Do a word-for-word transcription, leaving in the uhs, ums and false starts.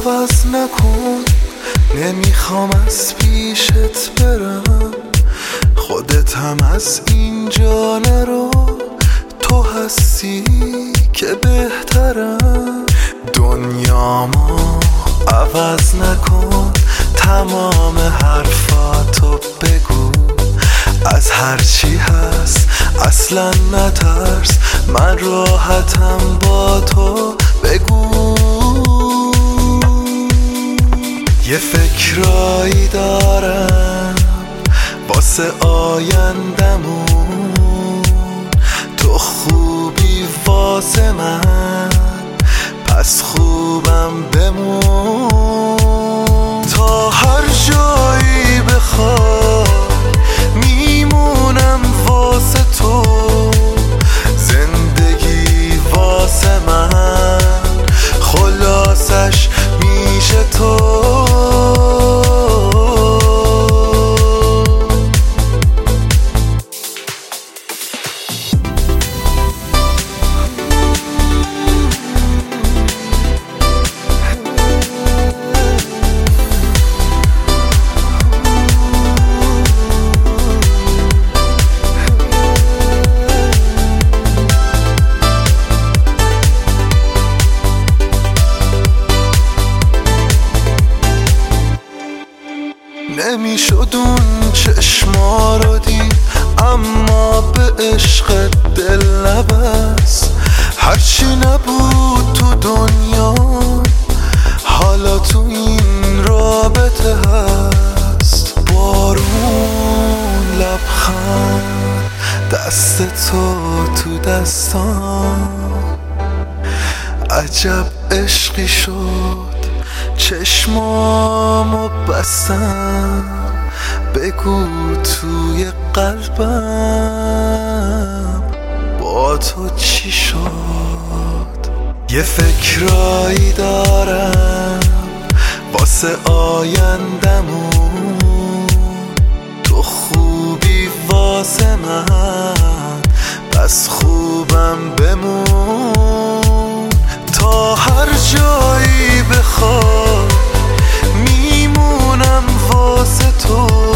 عوض نکن، نمیخوام از پیشت برم، خودت هم از اینجا نرو، تو هستی که بهترم. دنیامو عوض نکن، تمام حرفاتو بگو، از هرچی هست اصلا نترس، من راحتم با تو بگو. یه فکرایی دارم واسه آیندمون، تو خوبی واسه من، پس خوبم بمون. تا هر جایی بخوای میمونم واسه تو، زندگی واسه من خلاصش میشه تو. نمیشد اون چشما رو دید، اما به عشق دل نبست. هرچی نبود تو دنیا حالا تو این رابطه هست. بارون، لبخند، دست تو تو دستان، عجب عشقی شد چشمامو بستم، بگو توی قلبم با تو چی شد. یه فکرایی دارم واسه آیندمون، تو خوبی واسه من، پس خوبم بمون. تا هر جایی بخوای میمونم واسه تو،